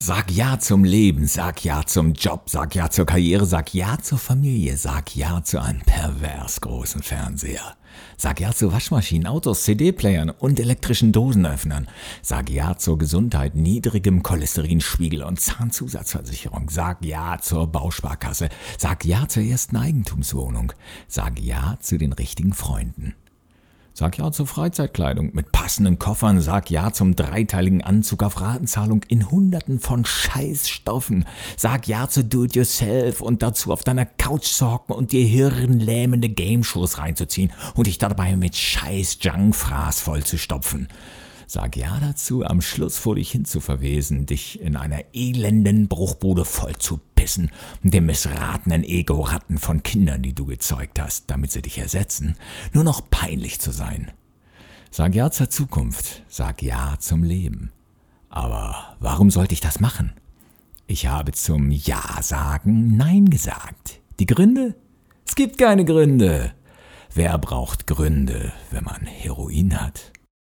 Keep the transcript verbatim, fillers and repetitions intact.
Sag ja zum Leben, sag ja zum Job, sag ja zur Karriere, sag ja zur Familie, sag ja zu einem pervers großen Fernseher. Sag ja zu Waschmaschinen, Autos, C D-Playern und elektrischen Dosenöffnern. Sag ja zur Gesundheit, niedrigem Cholesterinspiegel und Zahnzusatzversicherung. Sag ja zur Bausparkasse. Sag ja zur ersten Eigentumswohnung. Sag ja zu den richtigen Freunden. Sag ja zur Freizeitkleidung mit passenden Koffern. Sag ja zum dreiteiligen Anzug auf Ratenzahlung in Hunderten von Scheißstoffen. Sag ja zu Do-it-yourself und dazu auf deiner Couch zu hocken und dir hirnlähmende Game-Shows reinzuziehen und dich dabei mit Scheiß-Junk-Fraß vollzustopfen. Sag ja dazu, am Schluss vor dich hin zu verwesen, dich in einer elenden Bruchbude voll zu pissen und den missratenen Ego-Ratten von Kindern, die du gezeugt hast, damit sie dich ersetzen, nur noch peinlich zu sein. Sag ja zur Zukunft, sag ja zum Leben. Aber warum sollte ich das machen? Ich habe zum Ja-Sagen Nein gesagt. Die Gründe? Es gibt keine Gründe. Wer braucht Gründe, wenn man Heroin hat?